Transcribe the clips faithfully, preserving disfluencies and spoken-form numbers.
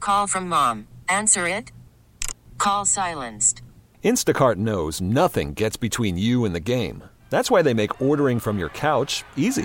Call from mom. Answer it. Call silenced. Instacart knows nothing gets between you and the game. That's why they make ordering from your couch easy.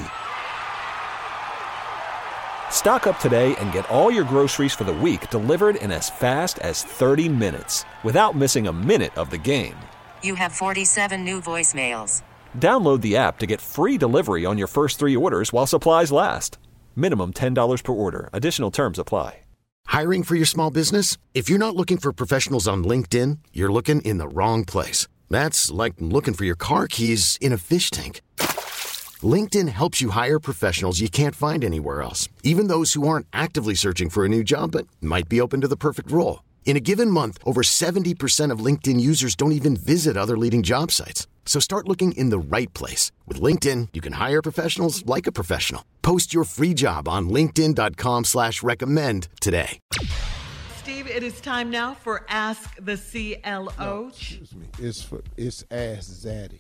Stock up today and get all your groceries for the week delivered in as fast as thirty minutes without missing a minute of the game. You have forty-seven new voicemails. Download the app to get free delivery on your first three orders while supplies last. Minimum ten dollars per order. Additional terms apply. Hiring for your small business? If you're not looking for professionals on LinkedIn, you're looking in the wrong place. That's like looking for your car keys in a fish tank. LinkedIn helps you hire professionals you can't find anywhere else, even those who aren't actively searching for a new job but might be open to the perfect role. In a given month, over seventy percent of LinkedIn users don't even visit other leading job sites. So start looking in the right place. With LinkedIn, you can hire professionals like a professional. Post your free job on linkedin.com slash recommend today. Steve, it is time now for Ask the C L O. No, excuse me. It's for it's Ask Zaddy.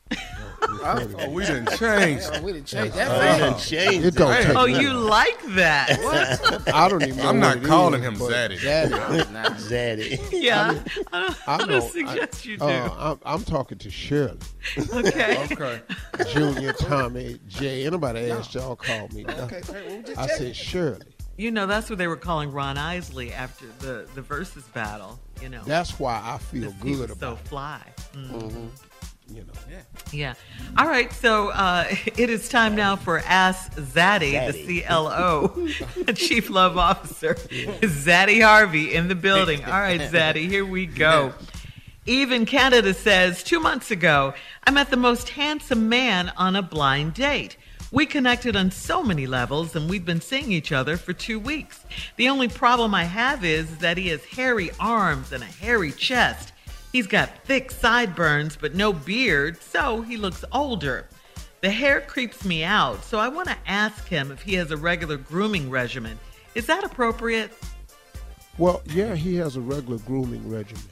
Oh, we didn't change. Oh, we didn't change that. Oh, We didn't change It don't take Oh, nothing. you like that? What? I don't even know I'm not what it calling is, him but Zaddy. Zaddy. Not Zaddy. Yeah. I don't, I I know. don't suggest you do. Uh, I'm, I'm talking to Shirley, okay. Okay. Junior, Tommy, Jay. Anybody asked y'all call me. Okay, hey, well, we just I checking. said Shirley. You know, that's what they were calling Ron Isley after the, the versus battle, you know. That's why I feel He good was about so fly. Mm. it. You know. Yeah. All right. So uh, it is time now for Ask Zaddy, the Zaddy. C L O, Chief Love Officer, Zaddy Harvey in the building. All right, Zaddy, here we go. Eve in Canada says, two months ago, I met the most handsome man on a blind date. We connected on so many levels, and we've been seeing each other for two weeks. The only problem I have is that he has hairy arms and a hairy chest. He's got thick sideburns, but no beard, so he looks older. The hair creeps me out, so I want to ask him if he has a regular grooming regimen. Is that appropriate? Well, yeah, he has a regular grooming regimen.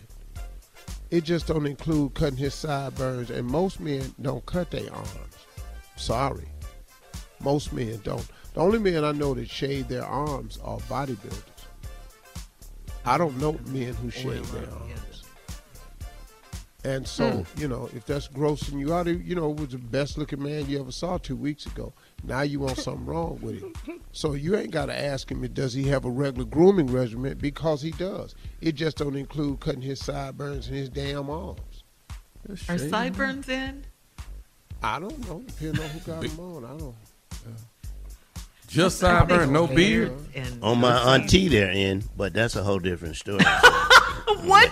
It just don't include cutting his sideburns, and most men don't cut their arms. Sorry. Most men don't. The only men I know that shave their arms are bodybuilders. I don't know men who shave their arms. And so, Hmm. you know, if that's grossing you out, you know, was the best looking man you ever saw two weeks ago. Now you want something wrong with him. So you ain't got to ask him, does he have a regular grooming regimen? Because he does. It just don't include cutting his sideburns and his damn arms. Are sideburns in? I don't know. Depending on who got them on. I don't. Just sideburn, no beard. And On my auntie they're in, but that's a whole different story. What?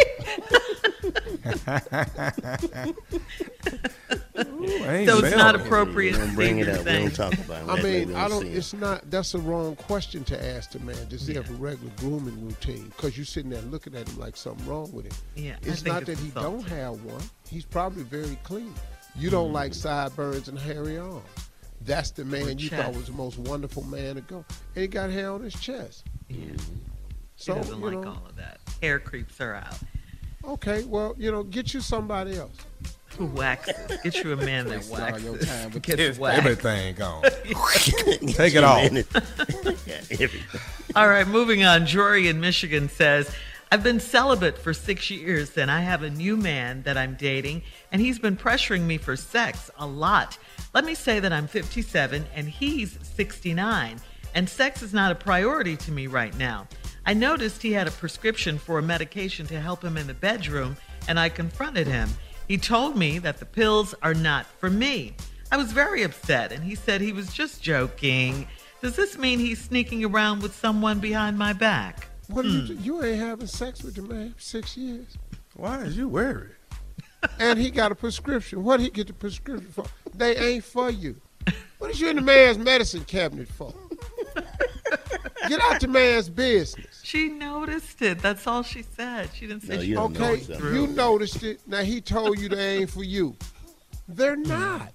Ooh, So it's not appropriate. appropriate We to don't bring it your up. We thing. don't talk about it. I That way mean, we I don't. see it. It's not. That's the wrong question to ask the man. Does he have a regular grooming routine? Because you're sitting there looking at him like something wrong with him. Yeah, I It's think not it's that he insulting. don't have one. He's probably very clean. You don't like sideburns and hairy arms. That's the man you chest. thought was the most wonderful man to go, and he got hair on his chest. Yeah. She So doesn't you like know, all of that. Hair creeps her out. okay, well, you know, get you somebody else. Who waxes? Get you a man that Waste all your waxes. time with Gets It's waxed. everything gone. Take it off. Yeah, everything. All right, moving on. Jory in Michigan says, I've been celibate for six years and I have a new man that I'm dating and he's been pressuring me for sex a lot. Let me say that I'm fifty-seven and he's sixty-nine and sex is not a priority to me right now. I noticed he had a prescription for a medication to help him in the bedroom and I confronted him. He told me that the pills are not for me. I was very upset and he said he was just joking. Does this mean he's sneaking around with someone behind my back? What did you? You ain't having sex with the man for six years, Why is you worried? and he got a prescription. What he get the prescription for? They ain't for you. What is you in the man's medicine cabinet for? Get out the man's business. She noticed it. That's all she said. She didn't say No, she you don't was know Okay, going something. through. you noticed it. Now he told you they ain't for you. They're not.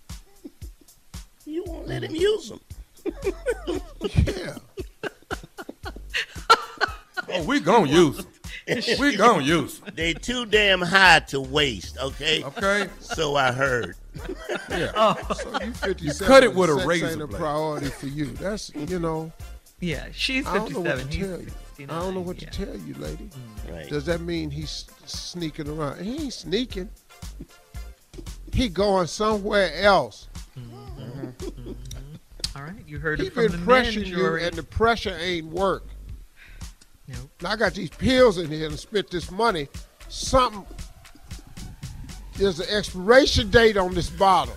You won't let him use them. Yeah. Oh, we gonna use them. We gonna use them. They too damn high to waste, okay? Okay? So I heard. Yeah. So you fifty-seven. cut it with a sex razor ain't a blade. priority for you. That's, you know, Yeah, she's I don't know what fifty-seven. to He's tell you. sixty-nine. I don't know what yeah. to tell you, lady. Right. Does that mean he's sneaking around? He ain't sneaking. He going somewhere else. Mm-hmm. Mm-hmm. All right, you heard He it from been the men, pressuring you, Jory. and the pressure ain't work. Nope. Now I got these pills in here and spent this money. Something. There's an expiration date on this bottle.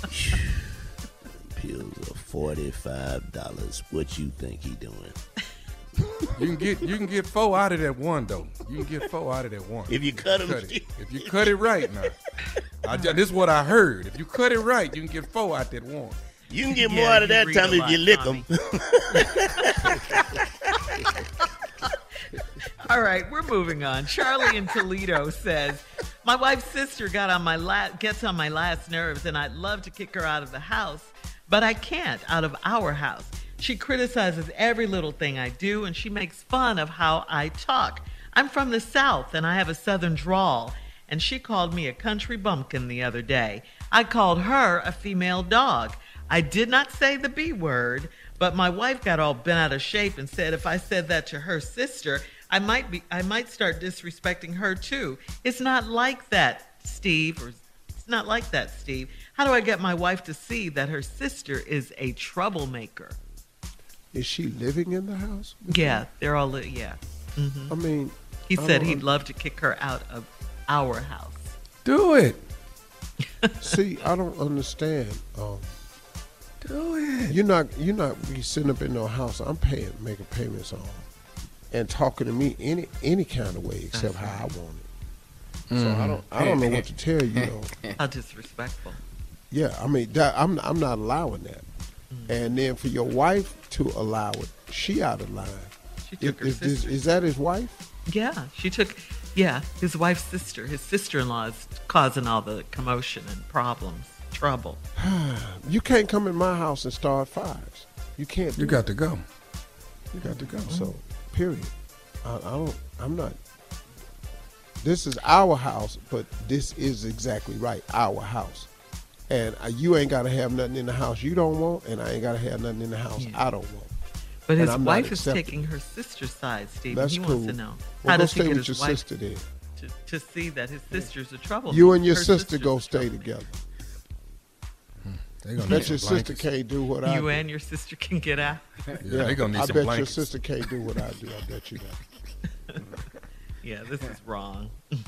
Pills are forty-five dollars. What you think he doing? You can get you can get four out of that one though. You can get four out of that one. If you cut him, Cut it. If you cut it right now. I just, this is what I heard. If you cut it right, you can get four out that one. you can get Yeah, more out of you that read time a if lot, you lick Tommy. them. All right, we're moving on. Charlie in Toledo says, my wife's sister got on my la- gets on my last nerves, and I'd love to kick her out of the house, but I can't out of our house. She criticizes every little thing I do, and she makes fun of how I talk. I'm from the South, and I have a Southern drawl, and she called me a country bumpkin the other day. I called her a female dog. I did not say the B word, but my wife got all bent out of shape and said if I said that to her sister, I might be I might start disrespecting her too. It's not like that, Steve, or it's not like that, Steve. How do I get my wife to see that her sister is a troublemaker? Is she living in the house? Yeah, they're all li- yeah. Mm-hmm. I mean, He I said don't he'd un- love to kick her out of our house. Do it. See, I don't understand. Um, Do it. you're not you're not be sitting up in no house. I'm paying, making payments on, and talking to me any any kind of way except how I want it. So I don't I don't know what to tell you. Though. How disrespectful. Yeah, I mean that, I'm I'm not allowing that. And then for your wife to allow it, she out of line. She took her Is, is, sister. is that his wife? Yeah, she took, yeah, his wife's sister. His sister-in-law is causing all the commotion and problems, trouble. You can't come in my house and start fires. You can't. Do You got to go. You got to go. So, period. I, I don't. I'm not. This is our house, but this is exactly right. Our house, and uh, you ain't got to have nothing in the house you don't want, and I ain't got to have nothing in the house Yeah. I don't want. But And his I'm not wife is accepting. taking her sister's side, Steve. That's he cool. wants to know Well, how go does he stay get with your his wife sister then. to, to see that his sister's a trouble. You and your her sister sister's go a stay trouble. together. They gonna Bet need your some sister blankets. can't do what I You do. and your sister can get out. Yeah, they gonna need I some bet blankets. your sister can't do what I do. I bet you that. Yeah, this is wrong.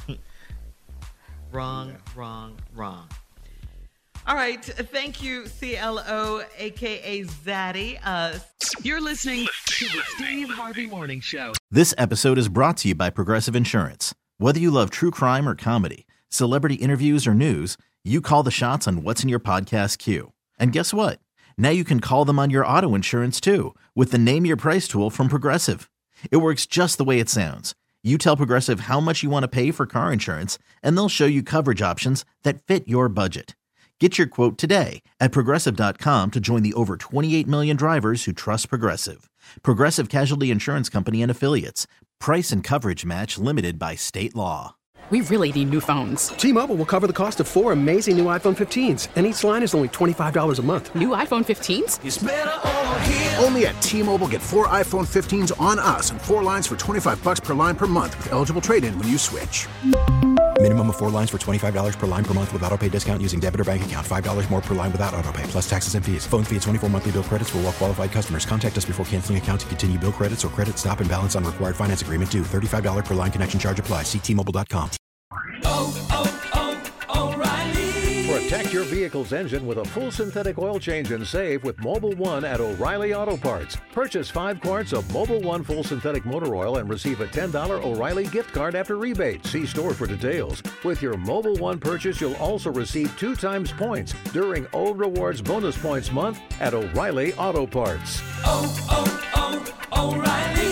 wrong, wrong, wrong. All right. Thank you, C L O, a k a. Zaddy. Uh, You're listening to the Steve Harvey Morning Show. This episode is brought to you by Progressive Insurance. Whether you love true crime or comedy, celebrity interviews or news, you call the shots on what's in your podcast queue. And guess what? Now you can call them on your auto insurance too with the Name Your Price tool from Progressive. It works just the way it sounds. You tell Progressive how much you want to pay for car insurance, and they'll show you coverage options that fit your budget. Get your quote today at Progressive dot com to join the over twenty-eight million drivers who trust Progressive. Progressive Casualty Insurance Company and Affiliates. Price and coverage match limited by state law. We really need new phones. T-Mobile will cover the cost of four amazing new iPhone fifteens, and each line is only twenty-five dollars a month. New iPhone fifteens? It's better over here. Only at T-Mobile, get four iPhone fifteens on us and four lines for twenty-five bucks per line per month with eligible trade-in when you switch. Minimum of four lines for twenty-five dollars per line per month with autopay discount using debit or bank account. five dollars more per line without autopay, plus taxes and fees. Phone fee at twenty-four monthly bill credits for well-qualified customers. Contact us before canceling account to continue bill credits or credit stop and balance on required finance agreement due. thirty-five dollars per line connection charge applies. See T Mobile dot com. Oh, oh, oh, O'Reilly. Protect your vehicle's engine with a full synthetic oil change and save with Mobile One at O'Reilly Auto Parts. Purchase five quarts of Mobile One full synthetic motor oil and receive a ten dollars O'Reilly gift card after rebate. See store for details. With your Mobile One purchase, you'll also receive two times points during O Rewards Bonus Points Month at O'Reilly Auto Parts. Oh, oh, oh, O'Reilly.